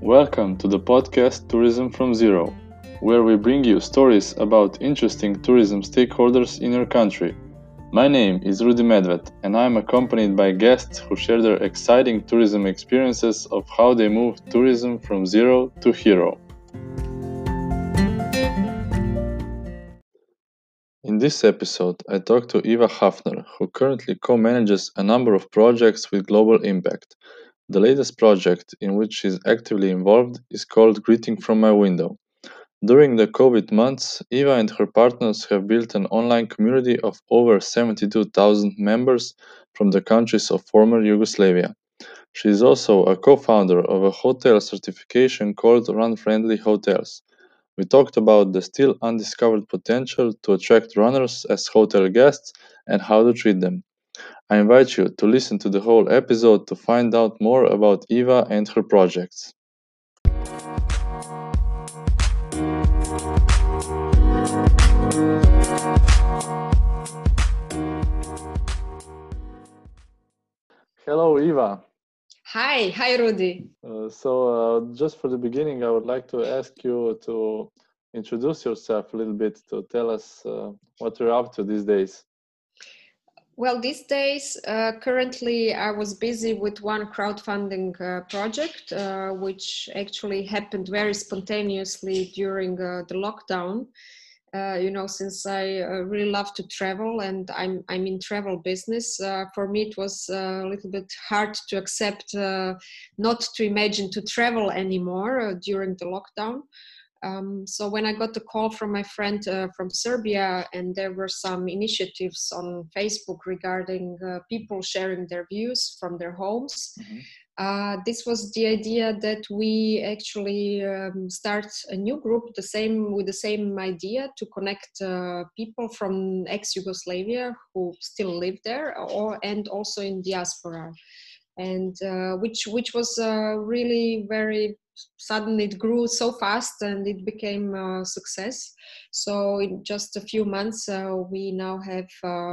Welcome to the podcast Tourism from Zero, where we bring you stories about interesting tourism stakeholders in your country. My name is Rudi Medved, and I am accompanied by guests who share their exciting tourism experiences of how they moved tourism from zero to hero. In this episode, I talked to Eva Hafner, who currently co-manages a number of projects with global impact. The latest project in which she is actively involved is called Greeting from My Window. During the COVID months, Eva and her partners have built an online community of over 72,000 members from the countries of former Yugoslavia. She is also a co-founder of a hotel certification called Run Friendly Hotels. We talked about the still undiscovered potential to attract runners as hotel guests and how to treat them. I invite you to listen to the whole episode to find out more about Eva and her projects. Hello, Eva. Hi, Rudi. Just for the beginning, I would like to ask you to introduce yourself a little bit, to tell us what you're up to these days. Well, these days, currently, I was busy with one crowdfunding project, which actually happened very spontaneously during the lockdown. Since I really love to travel and I'm in travel business, for me it was a little bit hard to accept not to imagine to travel anymore during the lockdown. So when I got the call from my friend from Serbia, and there were some initiatives on Facebook regarding people sharing their views from their homes, this was the idea that we actually start a new group, with the same idea to connect people from ex-Yugoslavia who still live there, and also in diaspora, and which was really very sudden. It grew so fast and it became a success. So in just a few months, we now have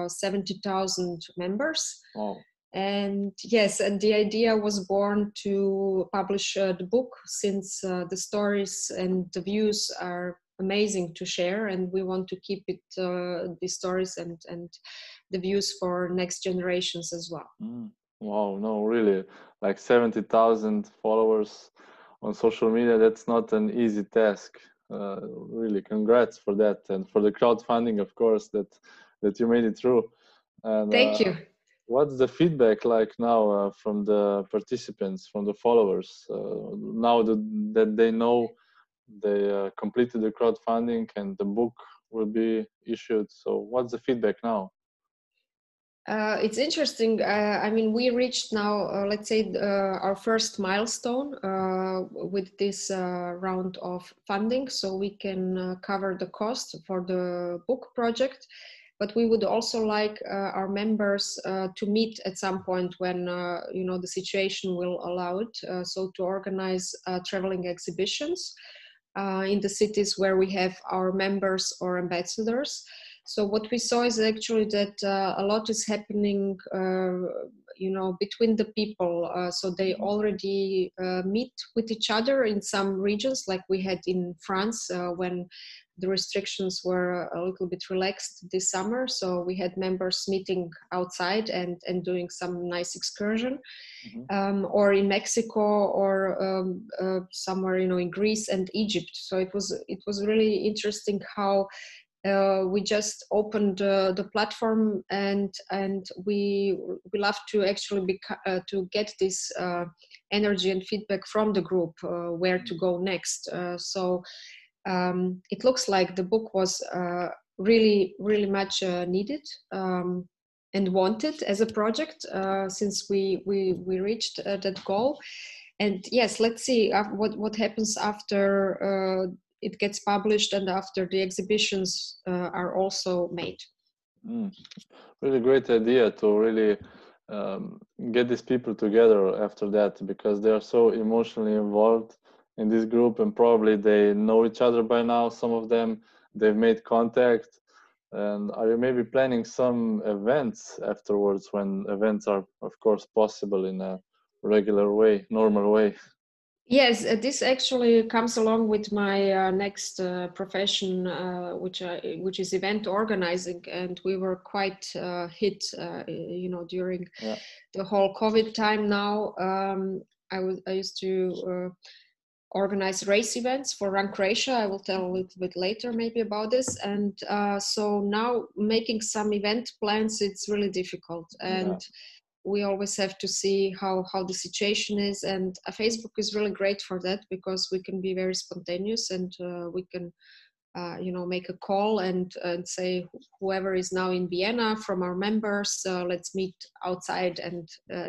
70,000 members. Wow. And yes, and the idea was born to publish the book, since the stories and the views are amazing to share, and we want to keep it the stories and the views for next generations as well. Wow, no, really, like 70,000 followers on social media, that's not an easy task. Really, congrats for that, and for the crowdfunding, of course, that you made it through. And Thank you. what's the feedback like now from the participants, from the followers, now that they know they completed the crowdfunding and the book will be issued? So what's the feedback now? It's interesting. I mean, we reached now, let's say, our first milestone with this round of funding, so we can cover the cost for the book project. But we would also like our members to meet at some point when the situation will allow it. So to organize traveling exhibitions in the cities where we have our members or ambassadors. So what we saw is actually that a lot is happening, between the people. So they already meet with each other in some regions, like we had in France when the restrictions were a little bit relaxed this summer. So we had members meeting outside and doing some nice excursion. Or in Mexico, or somewhere in Greece and Egypt. So it was really interesting how we just opened the platform, and we love to actually to get this energy and feedback from the group, where to go next. So it looks like the book was really much needed and wanted as a project, since we reached that goal. And yes, let's see what happens after it gets published and after the exhibitions are also made. Really great idea to really get these people together after that, because they are so emotionally involved in this group, and probably they know each other by now. Some of them, they've made contact. And are you maybe planning some events afterwards, when events are, of course, possible in a regular way, normal way? Yes, this actually comes along with my next profession, which is event organizing, and we were quite hit, during the whole COVID time. Now, I used to organize race events for Run Croatia. I will tell a little bit later maybe about this. And so now making some event plans, it's really difficult. And we always have to see how the situation is. And Facebook is really great for that, because we can be very spontaneous, and we can make a call and say, whoever is now in Vienna from our members, let's meet outside, and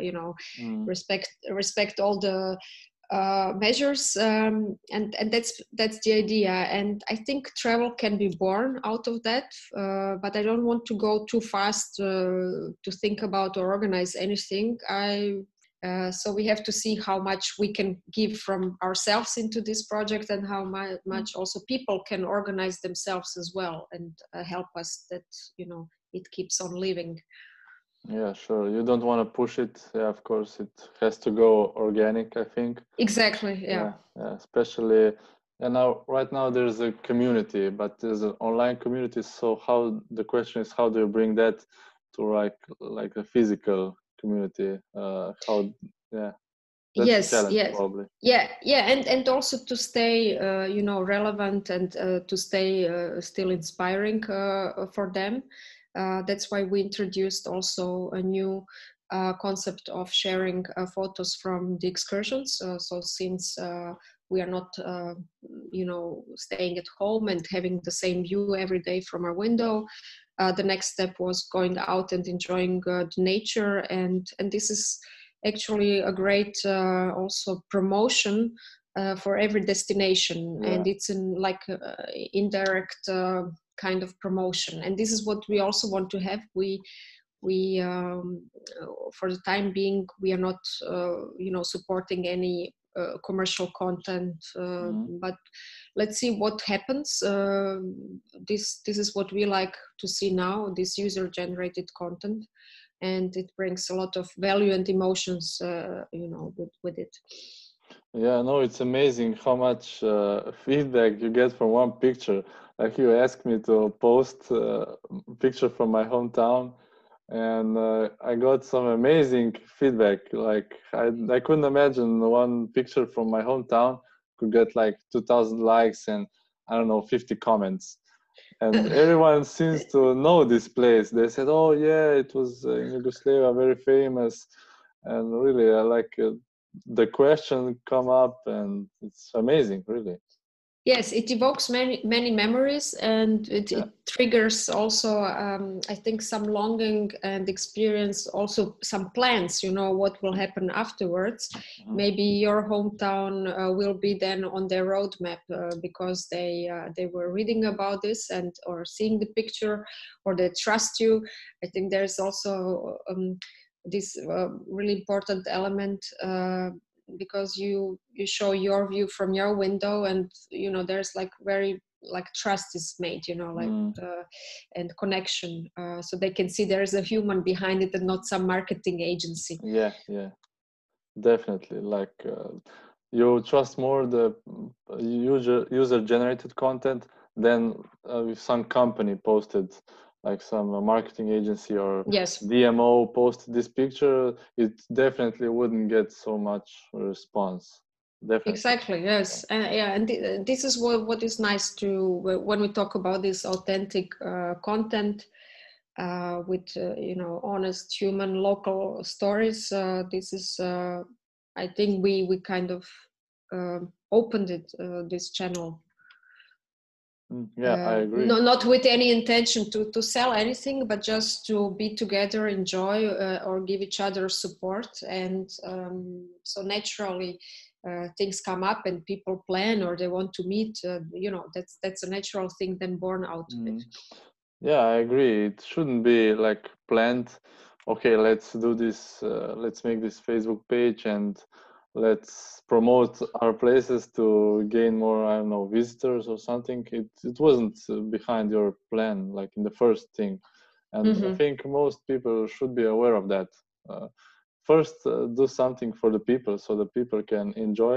respect all the measures, and that's the idea. And I think travel can be born out of that, but I don't want to go too fast to think about or organize anything. So we have to see how much we can give from ourselves into this project, and how much also people can organize themselves as well, and help us, that it keeps on living. Yeah, sure. You don't want to push it. Yeah, of course, it has to go organic, I think. Exactly. Yeah, especially, and now right now there's a community, but there's an online community. So the question is, how do you bring that to like a physical community? That's a challenge, probably. And also to stay relevant, and to stay still inspiring for them. That's why we introduced also a new concept of sharing photos from the excursions. So since we are not staying at home and having the same view every day from our window, the next step was going out and enjoying the nature. And this is actually a great also promotion for every destination. And it's in like indirect kind of promotion. And this is what we also want to have. We for the time being, we are not supporting any commercial content, but let's see what happens. This is what we like to see now, this user generated content, and it brings a lot of value and emotions with it. Yeah, no, it's amazing how much feedback you get from one picture. Like, you asked me to post a picture from my hometown, and I got some amazing feedback. Like, I couldn't imagine one picture from my hometown could get like 2,000 likes and, I don't know, 50 comments. And everyone seems to know this place. They said, "Oh yeah, it was in Yugoslavia, very famous," and really, I like the question come up, and it's amazing, really. Yes, it evokes many memories, and it triggers also, I think, some longing and experience, also some plans, what will happen afterwards. Maybe your hometown will be then on their roadmap because they were reading about this and or seeing the picture, or they trust you. I think there's also this really important element, because you show your view from your window, and there's like very like trust is made, and connection, so they can see there's a human behind it and not some marketing agency. Yeah, definitely. Like, you trust more the user generated content than if some company posted, like some marketing agency or DMO posted this picture, it definitely wouldn't get so much response. Definitely. Exactly. Yes. And this is what is nice to when we talk about this authentic content with honest human local stories. This is I think we kind of opened this channel. I agree. Not with any intention to sell anything, but just to be together, enjoy, or give each other support. And so naturally things come up and people plan, or they want to meet, that's a natural thing then born out of it. Yeah, I agree. It shouldn't be like planned. Okay, let's do this. Let's make this Facebook page and let's promote our places to gain more, I don't know, visitors or something. It wasn't behind your plan, like in the first thing. And I think most people should be aware of that. First, do something for the people so the people can enjoy,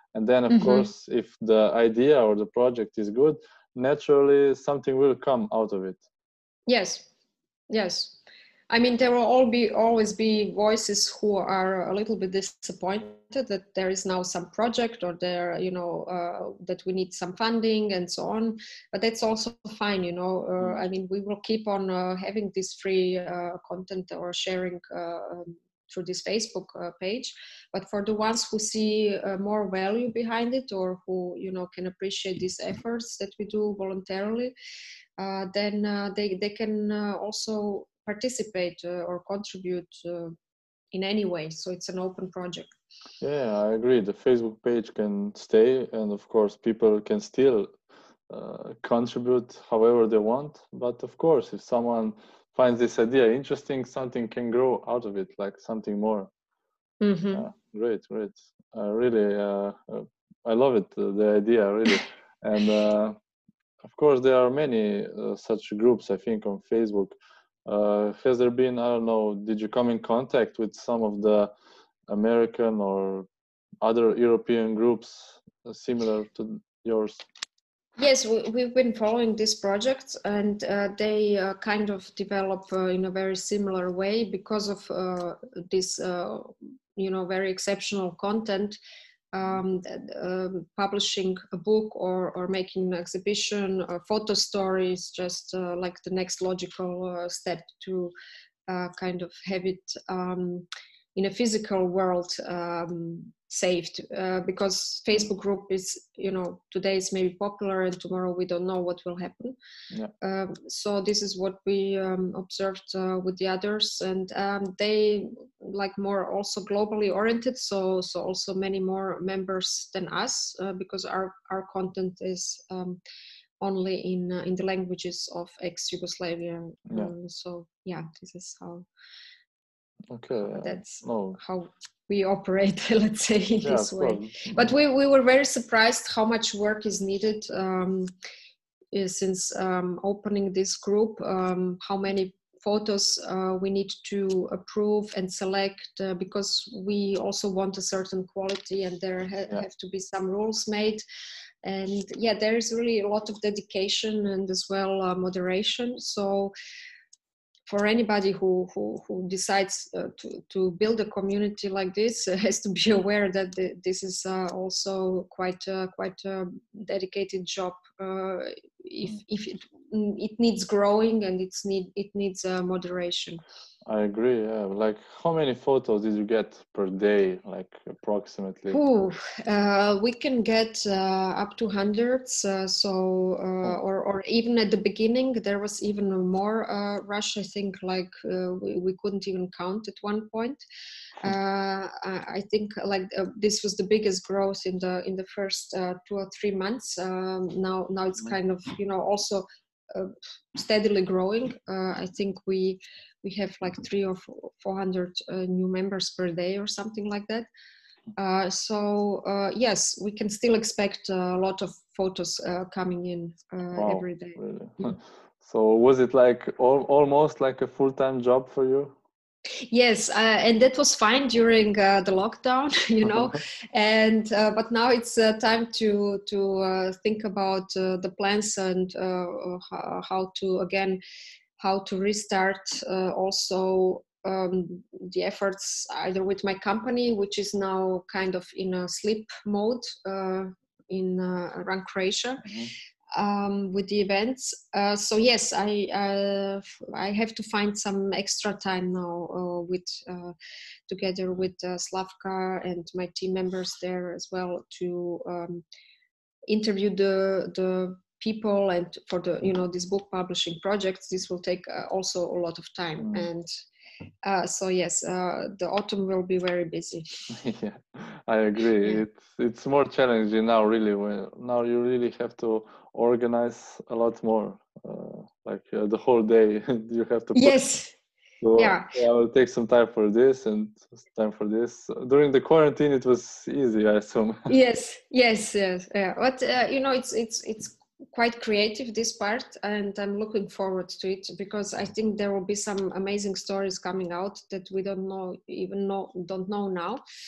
And then, of course, if the idea or the project is good, naturally something will come out of it. Yes, yes. I mean, there will always be voices who are a little bit disappointed that there is now some project, or there, that we need some funding and so on. But that's also fine, I mean, we will keep on having this free content or sharing through this Facebook page. But for the ones who see more value behind it, or who, can appreciate these efforts that we do voluntarily, then they can also participate or contribute in any way. So it's an open project. Yeah, I agree. The Facebook page can stay, and of course, people can still contribute however they want. But of course, if someone finds this idea interesting, something can grow out of it, like something more. Great. Really, I love it, the idea, really. And of course, there are many such groups, I think, on Facebook. Has there been, I don't know, did you come in contact with some of the American or other European groups similar to yours? Yes, we've been following this project, and they kind of develop in a very similar way because of this, very exceptional content. Publishing a book or making an exhibition, photo stories, just like the next logical step to kind of have it in a physical world saved, because Facebook group is, today is maybe popular and tomorrow we don't know what will happen. Yeah. So this is what we observed with the others, and they like more also globally oriented. So also many more members than us, because our content is only in the languages of ex-Yugoslavia. Yeah. So yeah, this is how. Okay. That's how we operate, let's say, in this way. Course. But we were very surprised how much work is needed since opening this group, how many photos we need to approve and select, because we also want a certain quality, and there have to be some rules made. And yeah, there is really a lot of dedication and as well moderation. So for anybody who decides to build a community like this, has to be aware that this is also quite a dedicated job. If it needs growing, and it needs moderation. I agree. Yeah. Like, how many photos did you get per day, like approximately? We can get up to hundreds. Or even at the beginning, there was even more rush. I think like we couldn't even count at one point. I think like this was the biggest growth in the first 2 or 3 months. Now it's kind of also steadily growing. I think we have like 300 or 400 new members per day or something like that. Yes, we can still expect a lot of photos coming in every day. Really? So was it like almost like a full-time job for you? Yes, and that was fine during the lockdown, and but now it's time to think about the plans and how to restart also the efforts either with my company, which is now kind of in a sleep mode around Croatia. With the events. So yes, I have to find some extra time now together with Slavka and my team members there as well to interview the people, and for the this book publishing projects, this will take also a lot of time. And so yes, the autumn will be very busy. Yeah, I agree. Yeah. It's more challenging now, really. Now you really have to organize a lot more. Like the whole day, you have to. Yes. So yeah. I will take some time for this and time for this. During the quarantine, it was easy, I assume. Yes. Yeah. But it's quite creative, this part, and I'm looking forward to it, because I think there will be some amazing stories coming out that we don't know now.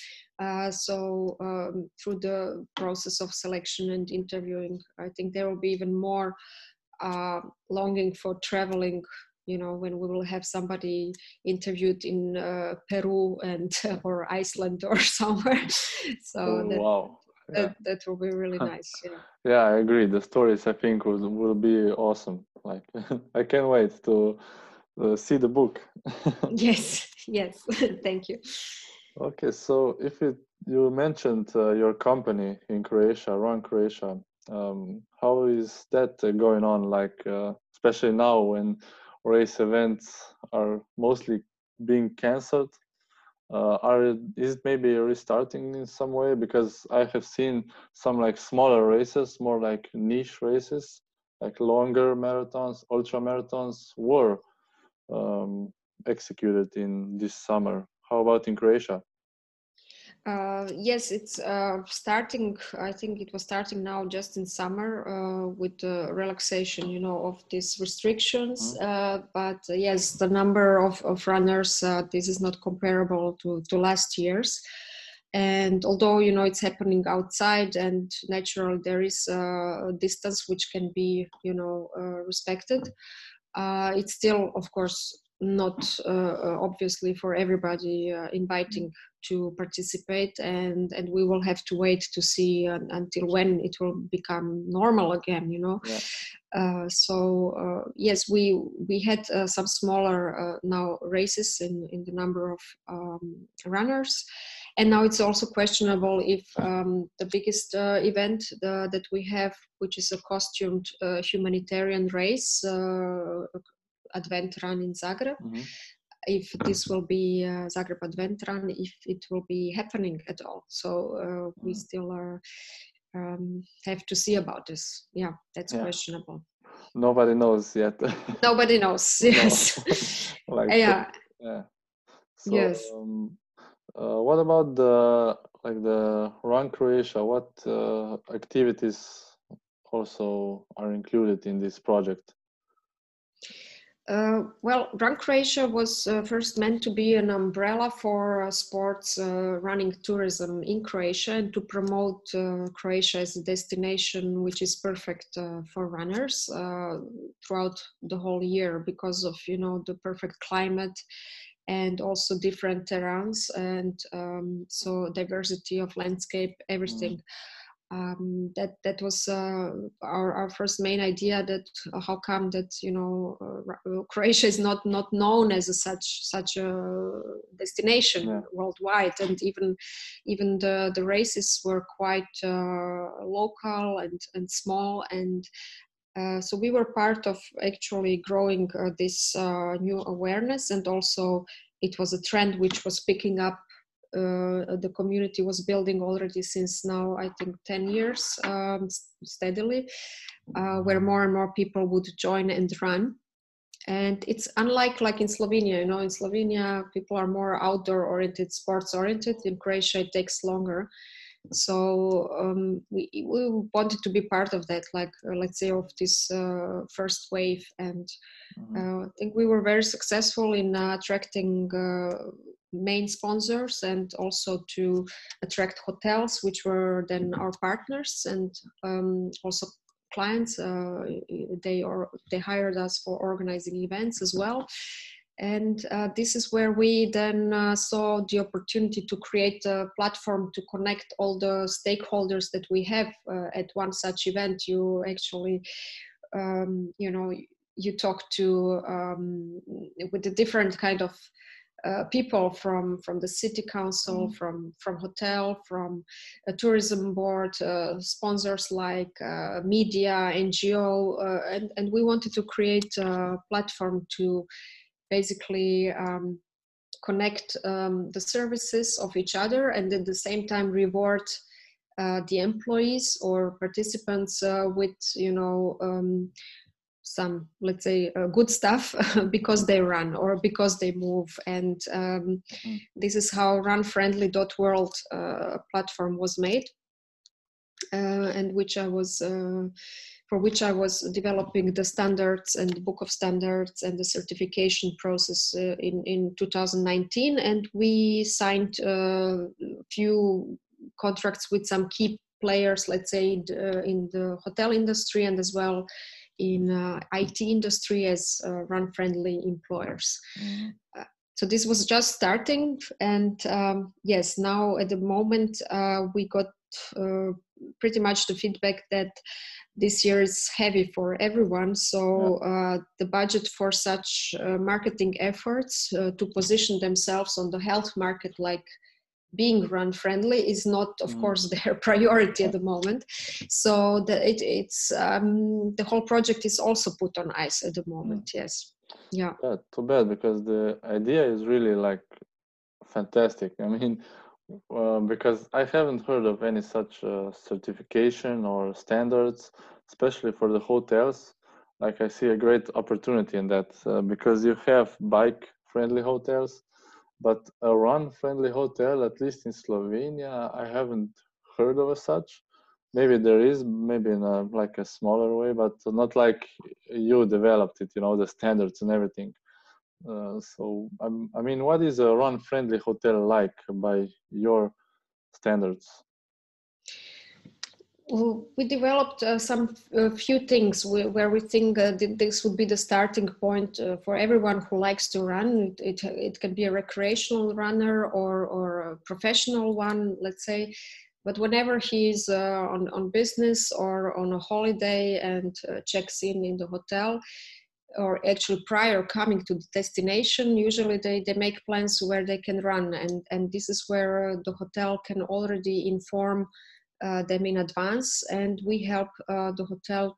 So through the process of selection and interviewing, I think there will be even more longing for traveling, you know, when we will have somebody interviewed in Peru and or Iceland or somewhere. So Wow. Yeah. that will be really nice. Yeah. Yeah, I agree. The stories I think will be awesome. Like I can't wait to see the book. Yes. Yes. Thank you. Okay, so if you mentioned your company in Croatia, Run Croatia, how is that going on? Like especially now when race events are mostly being cancelled, is it maybe restarting in some way? Because I have seen some like smaller races, more like niche races, like longer marathons, ultra marathons were executed in this summer. How about in Croatia? Yes, it's starting. I think it was starting now just in summer with the relaxation, you know, of these restrictions. But yes, the number of runners, this is not comparable to last year's. And although, you know, it's happening outside and naturally there is a distance which can be, you know, respected, it's still, of course, not obviously for everybody inviting to participate, and we will have to wait to see until when it will become normal again, you know. Yeah. Yes, we had some smaller now races in the number of runners, and now it's also questionable if the biggest event that we have, which is a costumed humanitarian race, Advent Run in Zagreb, if this will be Zagreb Advent Run, if it will be happening at all. So we still are have to see about this. Yeah, that's questionable. Nobody knows yet. Nobody knows. Yes. Like Yeah. yeah. So Yes. what about the Run Croatia? What activities also are included in this project? Well, Run Croatia was first meant to be an umbrella for sports running tourism in Croatia and to promote Croatia as a destination which is perfect for runners throughout the whole year because of, you know, the perfect climate and also different terrains and so diversity of landscape, everything. That was our first main idea, that how come that, you know, Croatia is not known as such a destination worldwide, and even the races were quite local and small, and so we were part of actually growing this new awareness, and also it was a trend which was picking up. The community was building already since now, I think, 10 years steadily, where more and more people would join and run. And it's unlike like in Slovenia, you know, in Slovenia, people are more outdoor oriented, sports oriented. In Croatia, it takes longer. So we wanted to be part of that, like let's say of this first wave, and I think we were very successful in attracting main sponsors and also to attract hotels, which were then our partners, and also clients. They hired us for organizing events as well. And this is where we then saw the opportunity to create a platform to connect all the stakeholders that we have at one such event. You actually, you know, you talk to with a different kind of people from the city council, from hotel, from a tourism board, sponsors like media, NGO, and we wanted to create a platform to basically connect the services of each other, and at the same time reward the employees or participants with, you know, some, let's say, good stuff because they run or because they move. And this is how runfriendly.world platform was made, and which I was for which I was developing the standards and the book of standards and the certification process in 2019. And we signed a few contracts with some key players, let's say, in the hotel industry and as well in IT industry as run-friendly employers. Mm-hmm. So this was just starting, and yes, now at the moment we got pretty much the feedback that this year is heavy for everyone. So the budget for such marketing efforts to position themselves on the health market, like being run friendly, is not, of course, their priority at the moment. So it's the whole project is also put on ice at the moment. Yes. Yeah. Too bad, because the idea is really like fantastic. I mean, because I haven't heard of any such certification or standards, especially for the hotels. Like, I see a great opportunity in that, because you have bike-friendly hotels, but a run-friendly hotel, at least in Slovenia, I haven't heard of as such. Maybe there is, maybe in like a smaller way, but not like you developed it, the standards and everything. So, I mean, what is a run-friendly hotel like by your standards? Well, we developed some few things where we think this would be the starting point for everyone who likes to run. It can be a recreational runner or a professional one, let's say. But whenever he's on business or on a holiday and checks in the hotel, or actually prior coming to the destination, usually they make plans where they can run. And this is where the hotel can already inform them in advance, and we help the hotel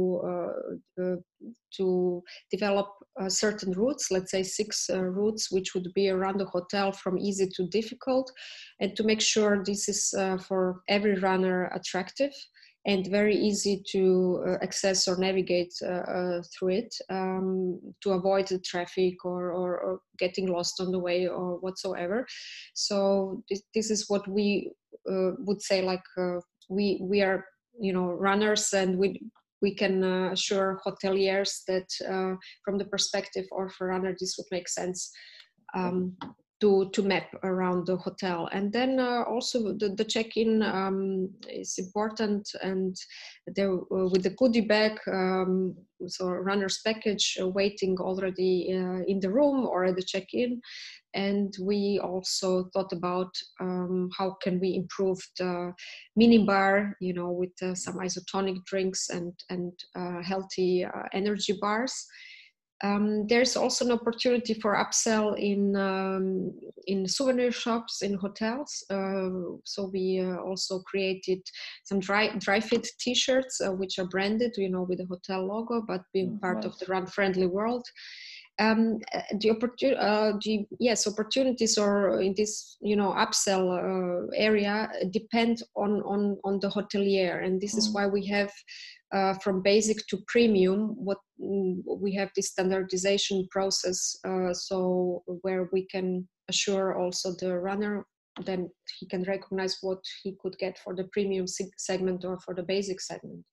to develop certain routes, let's say 6 routes, which would be around the hotel from easy to difficult, and to make sure this is for every runner attractive and very easy to access or navigate through it, to avoid the traffic or getting lost on the way or whatsoever. So this is what we would say, like we are runners, and we can assure hoteliers that from the perspective of a runner this would make sense to map around the hotel. And then also the check-in is important, and there with the goodie bag, so runner's package waiting already in the room or at the check-in. And we also thought about how can we improve the mini bar, with some isotonic drinks and healthy energy bars. There's also an opportunity for upsell in souvenir shops in hotels. So we also created some dry fit T-shirts, which are branded, with the hotel logo, but being part of the Run Friendly world. Opportunities or in this upsell area depend on the hotelier, and this is why we have from basic to premium we have this standardization process, so where we can assure also the runner then he can recognize what he could get for the premium segment or for the basic segment.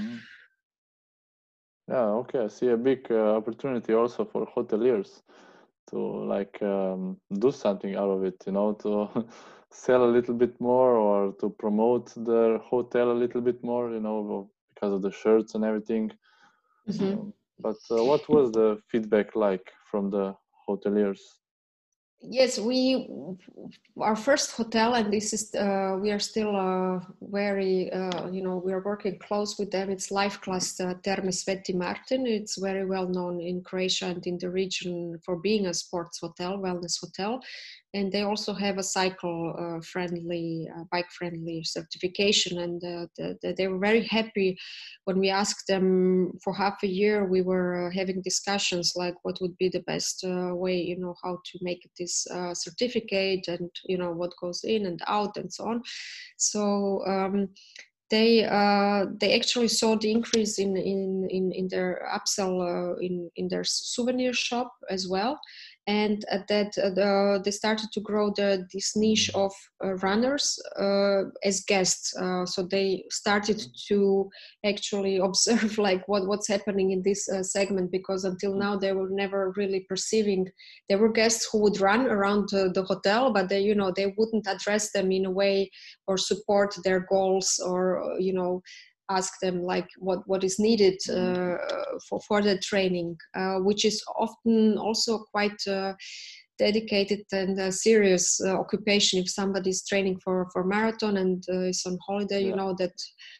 Yeah, okay. I see a big opportunity also for hoteliers to do something out of it, to sell a little bit more or to promote their hotel a little bit more, because of the shirts and everything. But what was the feedback like from the hoteliers? Yes, our first hotel, and this is we are still very we are working close with them. It's Life Class Terme Sveti Martin. It's very well known in Croatia and in the region for being a sports hotel, wellness hotel, and they also have a cycle friendly, bike friendly certification. And they were very happy when we asked them. For half a year we were having discussions like what would be the best way, how to make this certificate, and what goes in and out and so on. So they actually saw the increase in their upsell in their souvenir shop as well. and they started to grow this niche of runners as guests. So they started to actually observe like what's happening in this segment, because until now they were never really perceiving. There were guests who would run around the hotel, but they, you know, they wouldn't address them in a way or support their goals, or ask them like what is needed for the training, which is often also quite dedicated and serious occupation. If somebody is training for marathon and is on holiday, you know that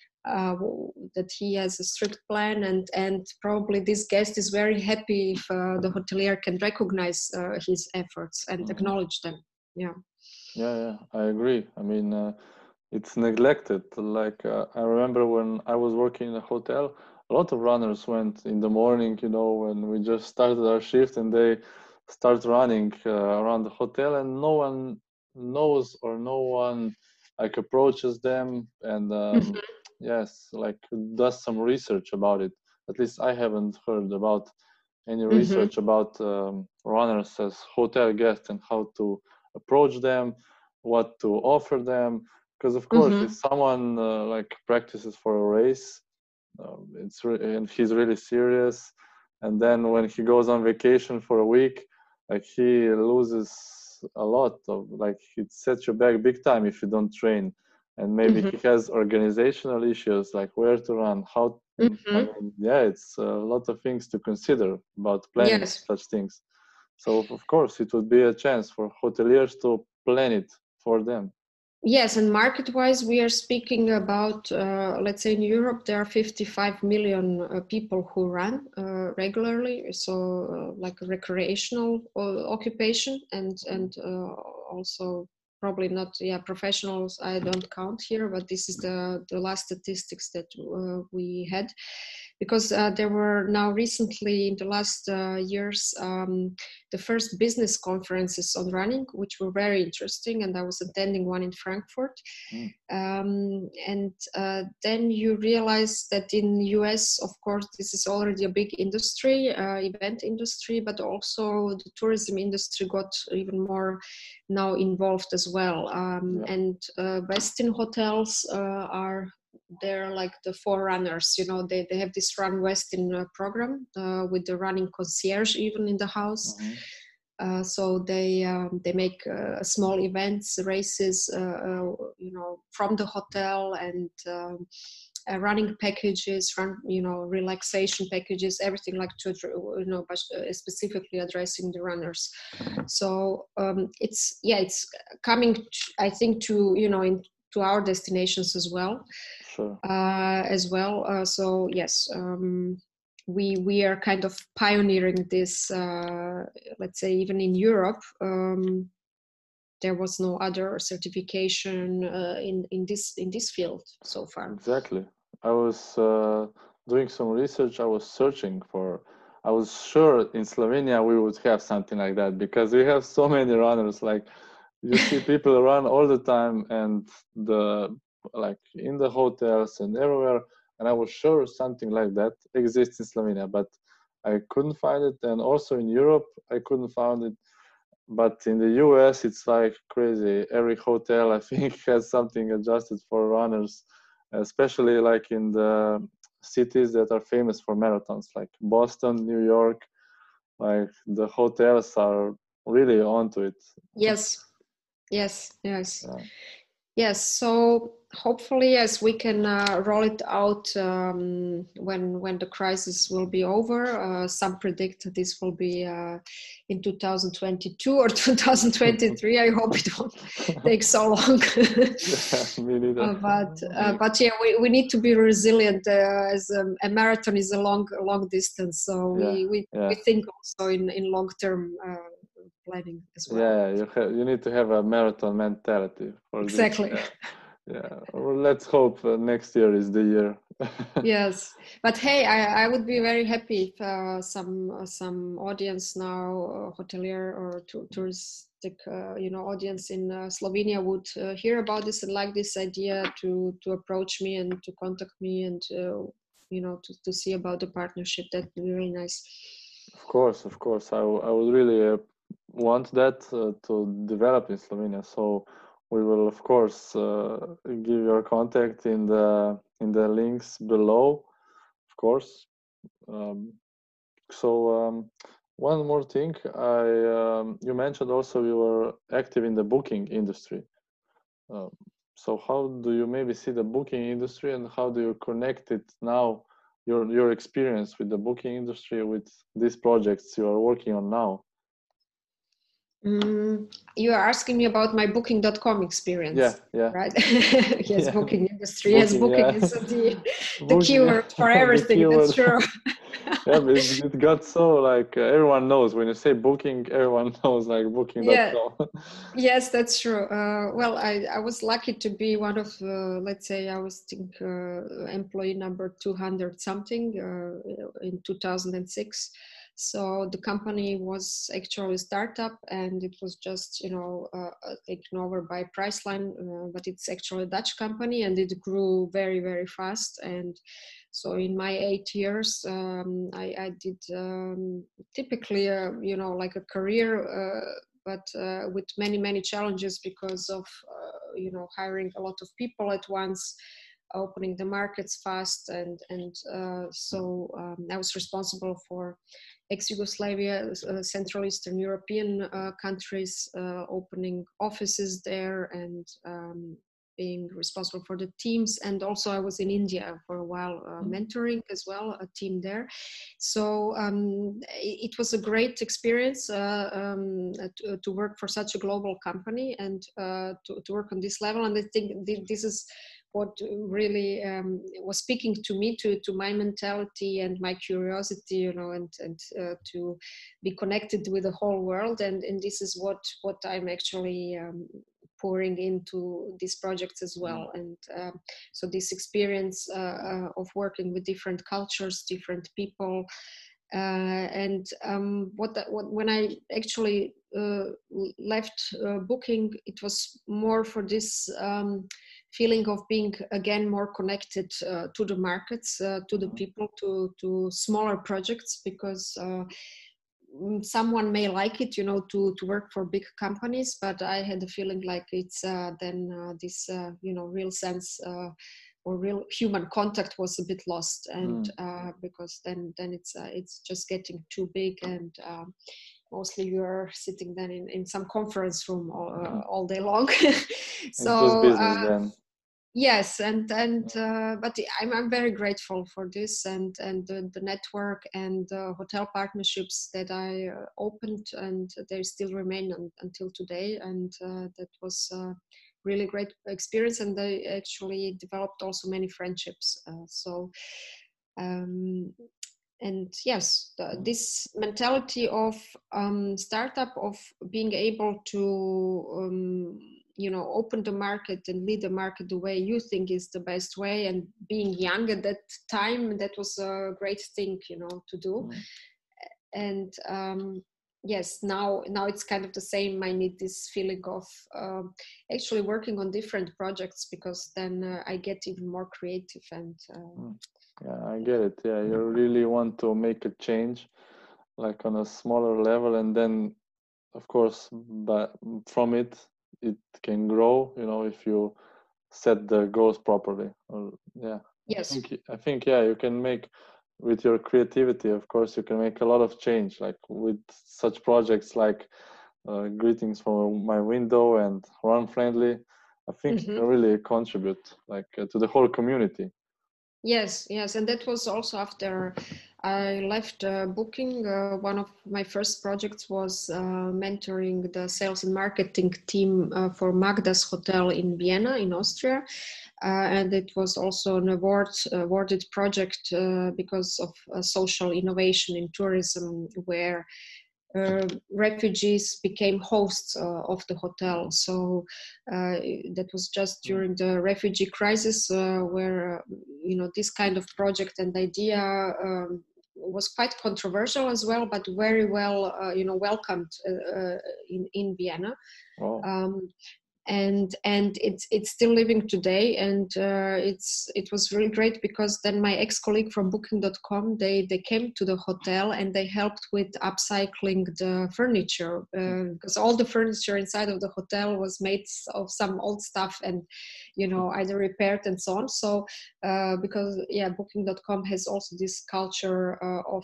that he has a strict plan, and probably this guest is very happy if the hotelier can recognize his efforts and acknowledge them. Yeah, I agree. I mean, it's neglected. Like I remember when I was working in a hotel, a lot of runners went in the morning, when we just started our shift, and they start running around the hotel, and no one knows, or no one like approaches them, and yes, like does some research about it. At least I haven't heard about any research about runners as hotel guests and how to approach them, what to offer them. Because of course, if someone like practices for a race, and he's really serious, and then when he goes on vacation for a week, like he loses a lot of, like, it sets you back big time if you don't train, and maybe he has organizational issues, like where to run, how. I mean, yeah, it's a lot of things to consider about planning such things. So of course, it would be a chance for hoteliers to plan it for them. Yes, and market-wise, we are speaking about, let's say in Europe, there are 55 million people who run regularly, so like a recreational occupation, and also probably not, professionals, I don't count here, but this is the last statistics that we had. Because there were now recently, in the last years, the first business conferences on running, which were very interesting, and I was attending one in Frankfurt. And then you realize that in US, of course, this is already a big industry, event industry, but also the tourism industry got even more now involved as well. And Westin hotels are, they're like the forerunners. They have this Run Westin program with the running concierge even in the house. So they make small events, races, from the hotel, and running packages, relaxation packages, everything like to, but specifically addressing the runners. So it's coming, I think, to our destinations as well. Sure. So yes, we are kind of pioneering this. Let's say even in Europe, there was no other certification in this field so far. Exactly. I was doing some research. I was sure in Slovenia we would have something like that, because we have so many runners. Like, you see people run all the time, and like in the hotels and everywhere. And I was sure something like that exists in Slovenia, but I couldn't find it. And also in Europe, I couldn't find it. But in the US, it's like crazy. Every hotel, I think, has something adjusted for runners, especially like in the cities that are famous for marathons, like Boston, New York. Like, the hotels are really onto it. Yes. So hopefully, yes, we can roll it out when the crisis will be over. Some predict this will be in 2022 or 2023. I hope it won't take so long. Me neither. But yeah, we need to be resilient, as a marathon is a long distance. So we think also in long term planning as well. Yeah, you need to have a marathon mentality for exactly. This. Yeah. Well, let's hope next year is the year. Yes, but hey, I would be very happy if some audience now, hotelier or touristic, audience in Slovenia would hear about this and like this idea to approach me and to contact me and to see about the partnership. That'd be really nice. Of course, I would really want that to develop in Slovenia. So we will, of course, give your contact in the links below, of course. One more thing, you mentioned also you were active in the booking industry. So how do you maybe see the booking industry, and how do you connect it now, your experience with the booking industry, with these projects you are working on now? You are asking me about my booking.com experience, yeah. right? Yes, Yeah, booking industry. Yes, booking yeah. is the Booking, keyword for the everything. That's keyword. true. Yeah, but it got so like everyone knows when you say booking, everyone knows like Yeah. booking.com. Yes, that's true. Well, I was lucky to be one of, let's say, I was employee number 200 something in 2006. So the company was actually a startup, and it was just, taken over by Priceline, but it's actually a Dutch company, and it grew very, very fast. And so in my 8 years, I did typically, like a career, but with many, many challenges because of, hiring a lot of people at once, opening the markets fast. And I was responsible for ex-Yugoslavia, Central Eastern European countries, opening offices there, and being responsible for the teams. And also I was in India for a while, mentoring as well, a team there. So it was a great experience to work for such a global company, and to work on this level. And I think this is what really was speaking to me, to my mentality and my curiosity, and to be connected with the whole world. And this is what I'm actually pouring into these projects as well. And so this experience of working with different cultures, different people, and when I actually left booking, it was more for this feeling of being again more connected to the markets, to the people, to smaller projects, because someone may like it, to work for big companies, but I had the feeling like it's this real sense or real human contact was a bit lost. And because then it's just getting too big, and mostly you're sitting then in some conference room all day long. So It's just business then. yes, and but I'm very grateful for this, and the network and the hotel partnerships that I opened, and they still remain until today. And that was really great experience, and they actually developed also many friendships. And yes, this mentality of startup, of being able to open the market and lead the market the way you think is the best way, and being young at that time, that was a great thing to do. And yes, now it's kind of the same. I need this feeling of actually working on different projects, because then I get even more creative. And yeah, I get it. Yeah, you really want to make a change, like on a smaller level, and then of course, but from it can grow, if you set the goals properly. Yeah, yes. I think yeah, you can make, with your creativity, of course, you can make a lot of change, like with such projects like Greetings from My Window and Run Friendly. I think you can really contribute to the whole community. Yes, and that was also after I left booking. One of my first projects was mentoring the sales and marketing team for Magda's Hotel in Vienna, in Austria. And it was also an awarded project because of social innovation in tourism, where refugees became hosts of the hotel. So that was just during the refugee crisis, where this kind of project and idea was quite controversial as well, but very well welcomed in Vienna. Wow. and it's still living today, and it was really great, because then my ex-colleague from Booking.com, they came to the hotel and they helped with upcycling the furniture, because all the furniture inside of the hotel was made of some old stuff, and either repaired and so on. So because Booking.com has also this culture of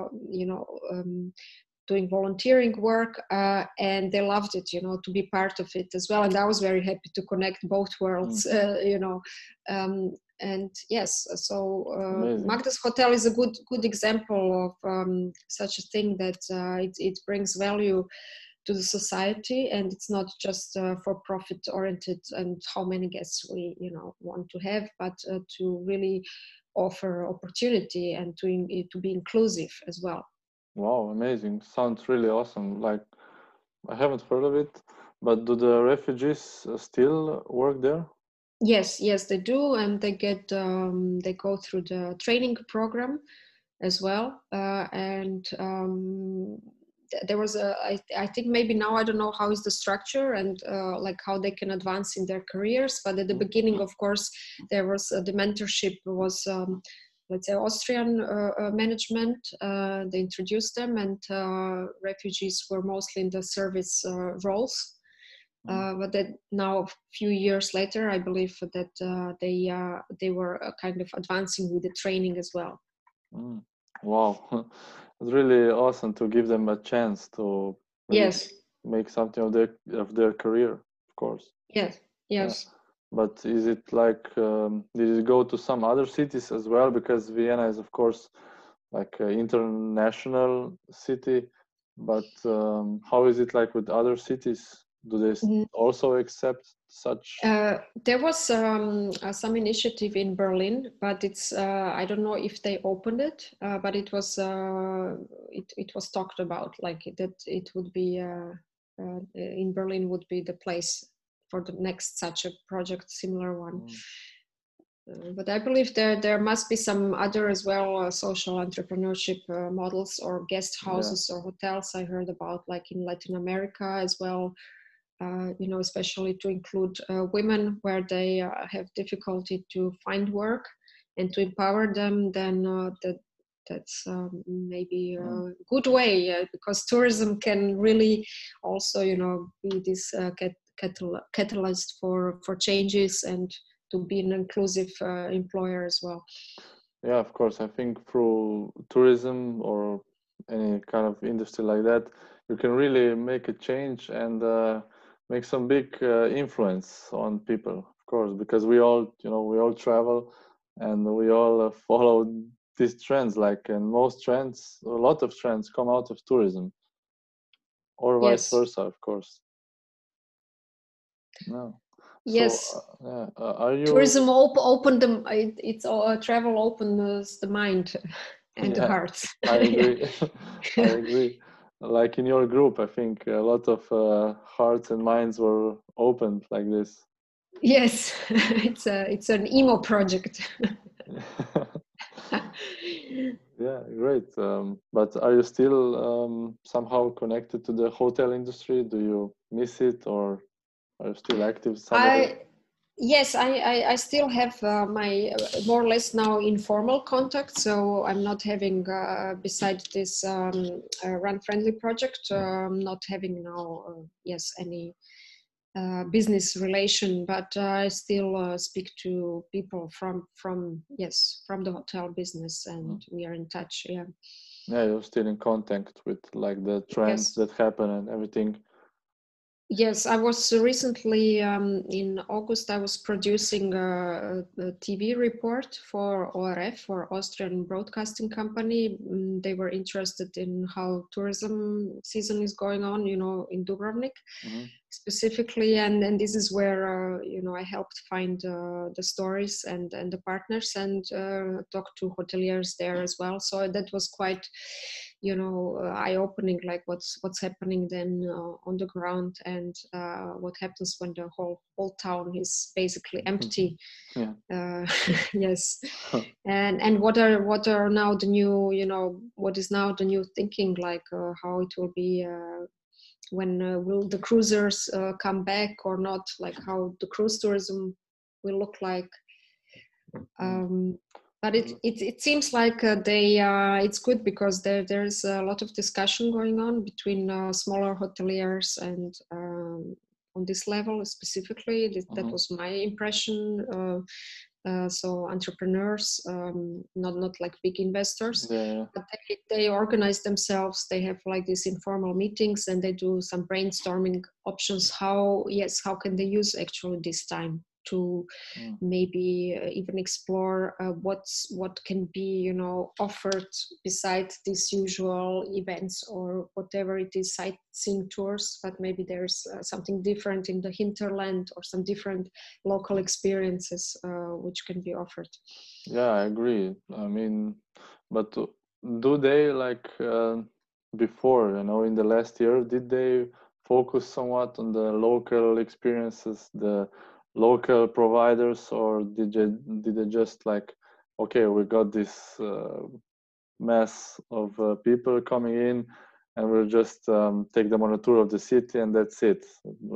doing volunteering work, and they loved it, to be part of it as well. And I was very happy to connect both worlds, and yes, so Magda's Hotel is a good example of such a thing, that it brings value to the society, and it's not just for profit oriented and how many guests we want to have, but to really offer opportunity and to be inclusive as well. Wow, amazing. Sounds really awesome. Like, I haven't heard of it, but do the refugees still work there? Yes, they do, and they go through the training program as well, and there was I think maybe now, I don't know how is the structure and like how they can advance in their careers, but at the beginning, of course, there was the mentorship was let's say Austrian management. They introduced them, and refugees were mostly in the service roles. But that now, a few years later, I believe that they were kind of advancing with the training as well. Wow, it's really awesome to give them a chance to really make something of their career, of course. Yes. Yeah. But is it like, did it go to some other cities as well? Because Vienna is, of course, like an international city. But how is it like with other cities? Do they also accept such? There was some initiative in Berlin, but it's I don't know if they opened it, but it was talked about, like that it would be in Berlin would be the place for the next such a project, similar one. But I believe there must be some other as well social entrepreneurship models or guest houses or hotels I heard about, like in Latin America as well. Especially to include women where they have difficulty to find work, and to empower them, then that's maybe a good way, because tourism can really also, be this catalyst for changes, and to be an inclusive employer as well. Yeah, of course. I think through tourism or any kind of industry like that, you can really make a change and make some big influence on people, of course, because we all travel, and we all follow these trends. Like, and most trends, a lot of trends come out of tourism, or vice versa, of course. No. Yes. So, are you? Tourism opened them. It's travel opens the mind and the heart. I agree. I agree. Like in your group, I think a lot of hearts and minds were opened like this. Yes, it's an emo project. Yeah, great. But are you still somehow connected to the hotel industry? Do you miss it, or are you still active somewhere? Yes, I still have my more or less now informal contact. So I'm not having, besides this Run Friendly project, not having now, any business relation, but I still speak to people from the hotel business, and we are in touch. Yeah, you're still in contact with like the trends that happen and everything. Yes, I was recently in August. I was producing a TV report for ORF, for Austrian Broadcasting Company. They were interested in how tourism season is going on, in Dubrovnik specifically, and this is where I helped find the stories and the partners, and talk to hoteliers there as well. So that was quite eye-opening, like what's happening then on the ground, and what happens when the whole town is basically empty. Yes. And what are now the new, what is now the new thinking, like how it will be when will the cruisers come back or not, like how the cruise tourism will look like. But it seems like it's good because there's a lot of discussion going on between smaller hoteliers and on this level specifically. That was my impression. So entrepreneurs, not like big investors, but they organize themselves. They have like these informal meetings and they do some brainstorming options. How can they use actually this time to maybe even explore what can be offered besides these usual events or whatever it is, sightseeing tours, but maybe there's something different in the hinterland or some different local experiences which can be offered. Yeah, I agree. I mean, but do they before, in the last year, did they focus somewhat on the local experiences, the local providers, or did they just okay, we got this mass of people coming in and we'll just take them on a tour of the city and that's it?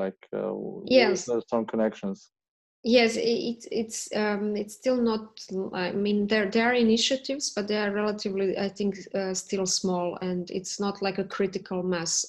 Yes, there some connections? Yes, it's still not. I mean, there are initiatives, but they are relatively, I think, still small, and it's not like a critical mass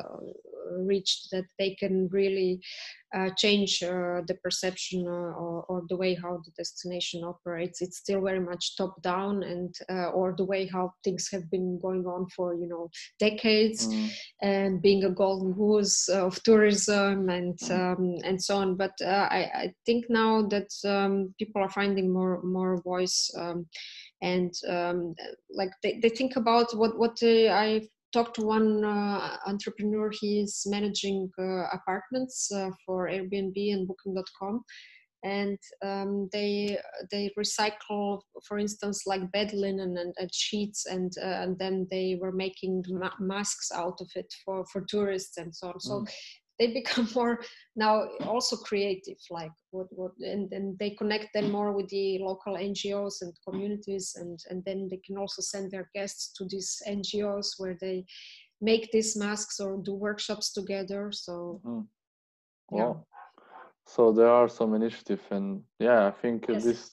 reached that they can really change the perception or the way how the destination operates. It's still very much top down, and or the way how things have been going on for decades, and being a golden goose of tourism and so on. But I think now that people are finding more voice and they think about what I talked to one entrepreneur. He is managing apartments for Airbnb and Booking.com, and they recycle, for instance, like bed linen and sheets, and then they were making masks out of it for tourists and so on. So they become more now also creative, like and they connect them more with the local NGOs and communities, and then they can also send their guests to these NGOs where they make these masks or do workshops together. So yeah. So there are some initiatives, and I think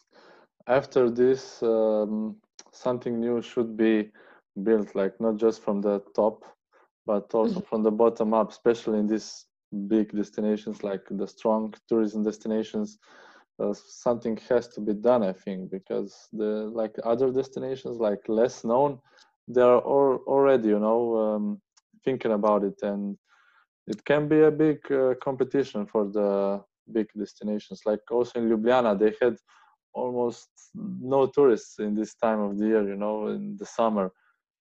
after this something new should be built, like not just from the top but also from the bottom up, especially in these big destinations like the strong tourism destinations. Something has to be done, I think, because the other destinations, like less known, they are already thinking about it, and it can be a big competition for the big destinations. Like also in Ljubljana, they had almost no tourists in this time of the year, in the summer.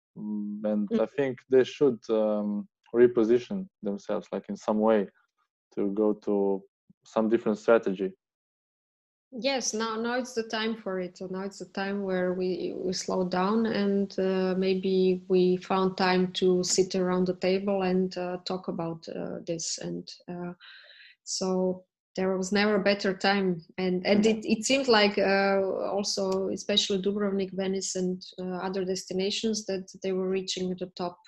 And I think they should reposition themselves in some way to go to some different strategy. Yes, now it's the time for it. Now it's the time where we slow down, and maybe we found time to sit around the table and talk about this. And so there was never a better time. And it seemed like also, especially Dubrovnik, Venice, and other destinations, that they were reaching the top,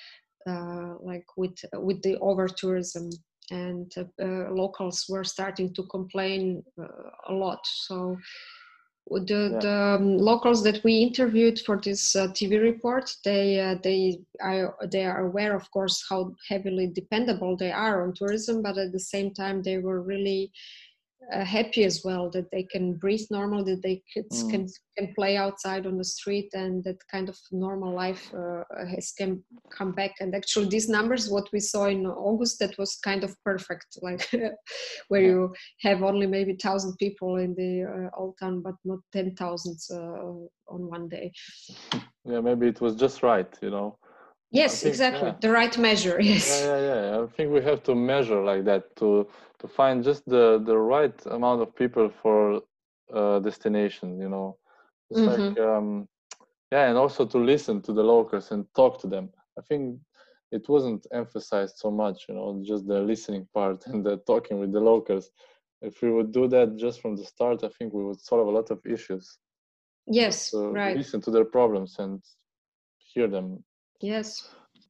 with the over tourism. And locals were starting to complain a lot. So the locals that we interviewed for this TV report, they are aware, of course, how heavily dependable they are on tourism, but at the same time they were really happy as well that they can breathe normal, that they can play outside on the street, and that kind of normal life can come back. And actually these numbers, what we saw in August, that was kind of perfect, like where you have only maybe 1,000 people in the old town, but not 10,000 on one day. Yeah, maybe it was just right, Yes, exactly. The right measure. Yes. Yeah. I think we have to measure like that to find just the right amount of people for destination. It's and also to listen to the locals and talk to them. I think it wasn't emphasized so much, just the listening part and the talking with the locals. If we would do that just from the start, I think we would solve a lot of issues. Yes, right. Listen to their problems and hear them. Yes.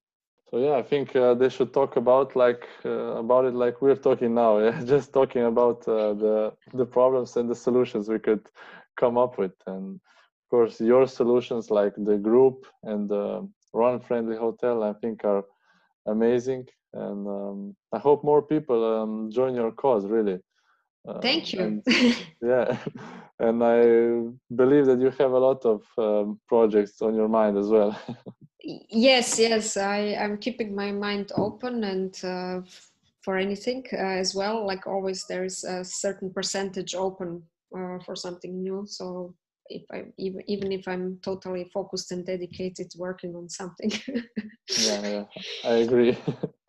So yeah, I think they should talk about it like we're talking now. Yeah? Just talking about the problems and the solutions we could come up with, and of course your solutions like the group and the run friendly hotel, I think are amazing, and I hope more people join your cause really. Thank you. And yeah, and I believe that you have a lot of projects on your mind as well. Yes, yes, I'm keeping my mind open and for anything as well. Like always, there's a certain percentage open for something new. So if I even if I'm totally focused and dedicated working on something. Yeah, yeah, I agree.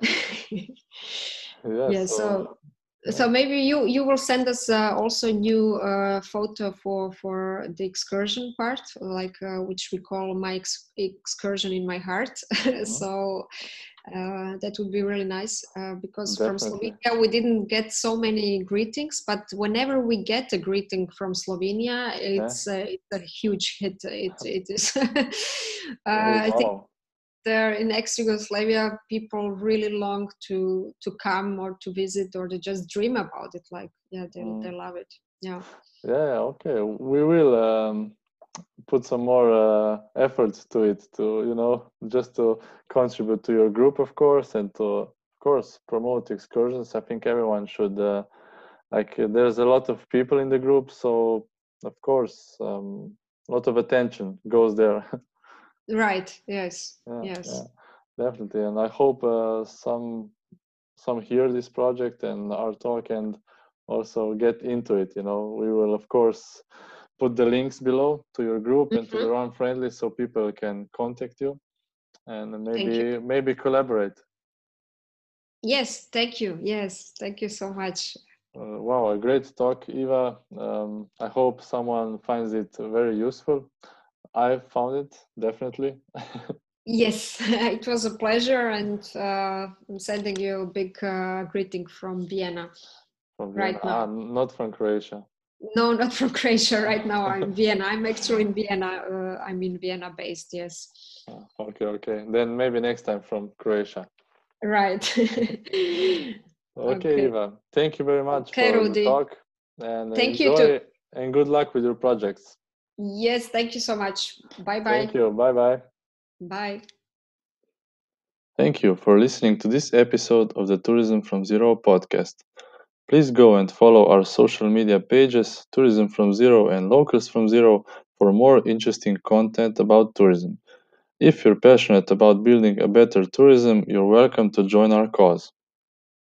Yeah, Yeah, so yeah, so maybe you will send us also new photo for the excursion part, like which we call my excursion in my heart. mhm, So that would be really nice because from definitely. Slovenia we didn't get so many greetings, but whenever we get a greeting from Slovenia, Yeah. it's a huge hit. It is. Oh, I think wow. there in ex-Yugoslavia, people really long to come or to visit, or they just dream about it. Like, yeah, they Mm. love it. Yeah. Yeah, okay. We will put some more effort to it to, just to contribute to your group, of course, and to, of course, promote excursions. I think everyone should, there's a lot of people in the group, so of course, a lot of attention goes there. Right. Yes. Yeah, yeah, Yes. definitely. And I hope some hear this project and our talk and also get into it. We will of course put the links below to your group and to Hmm. the Run Friendly so people can contact you and Thank you. maybe collaborate. Yes. Thank you. Yes. Thank you so much. Wow, a great talk, Eva. I hope someone finds it very useful. I found it definitely. Yes, it was a pleasure, and I'm sending you a big greeting from Vienna From Vienna. right now. Not from Croatia. No, not from Croatia. Right now, I'm in Vienna. I'm actually in Vienna. I'm in Vienna based. Yes. Okay, okay. Then maybe next time from Croatia. Right. Okay, Okay. Eva. Thank you very much Okay, for the Rudy. talk and Thank you too. enjoy and good luck with your projects. Yes, thank you so much. Bye Thank bye. you. Bye bye. Bye. Thank you for listening to this episode of the Tourism from Zero podcast. Please go and follow our social media pages, Tourism from Zero and Locals from Zero, for more interesting content about tourism. If you're passionate about building a better tourism, you're welcome to join our cause.